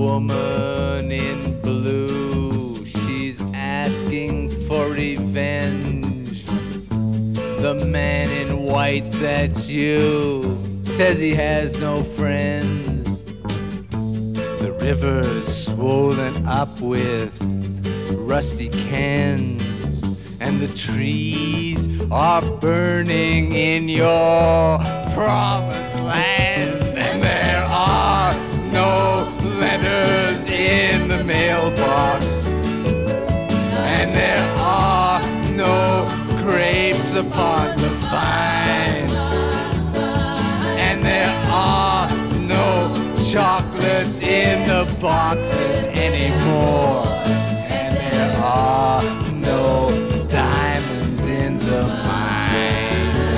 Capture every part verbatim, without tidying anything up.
woman in blue, she's asking for revenge. The man in white, that's you, says he has no friends. The river's swollen up with rusty cans, and the trees are burning in your promised land. And there are no letters in the mailbox, and there are no grapes upon the vine, and there are no chocolates in the boxes anymore, and there are no diamonds in the mine.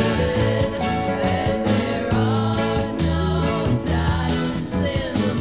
And there are no diamonds in the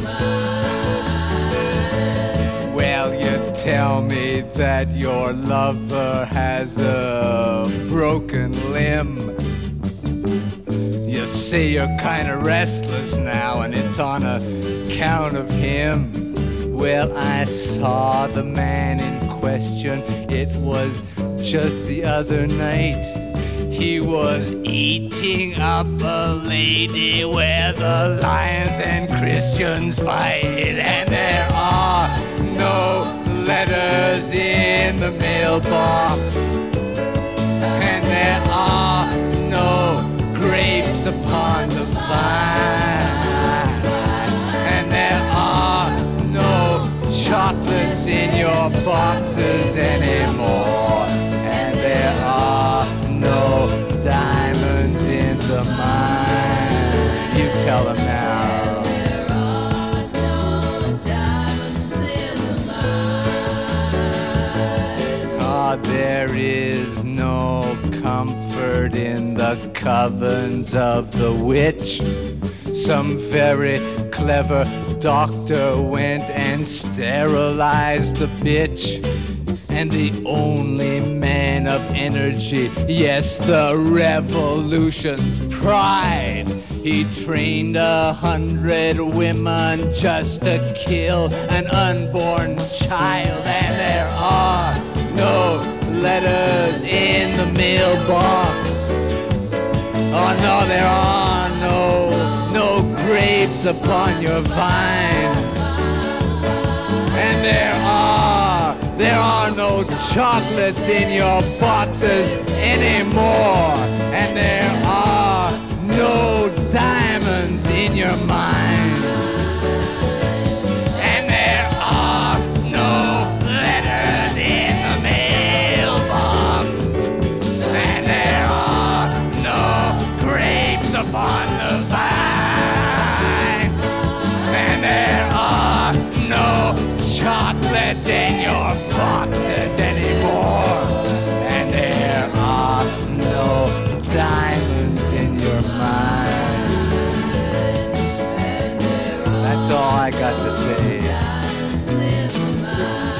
mine. Well, you tell me that your lover has a broken limb. You say you're kinda restless now, and it's on account of him. Well, I saw the man in question, it was just the other night. He was eating up a lady where the lions and Christians fight, and there are no letters in the mailbox, and there are no grapes upon the vine, and there are no chocolates in your boxes anymore, and there are no diamonds in the mine. You tell them now. There are no diamonds in the mine. Ah, there is no comfort in the covens of the witch. Some very clever doctor went and sterilized the bitch. And the only man of energy, yes, the revolution's pride, he trained a hundred women just to kill an unborn child. And there are no letters in the mailbox. Oh no, there are no, no grapes upon your vine. And there are, there are no chocolates in your boxes anymore. And there are no diamonds in your mind. And there are no letters in the mailbox. And there are no grapes upon the vine. And there are no chocolates in your boxes anymore. And there are no diamonds in your mind. That's all I got to say. Diamonds in the mine.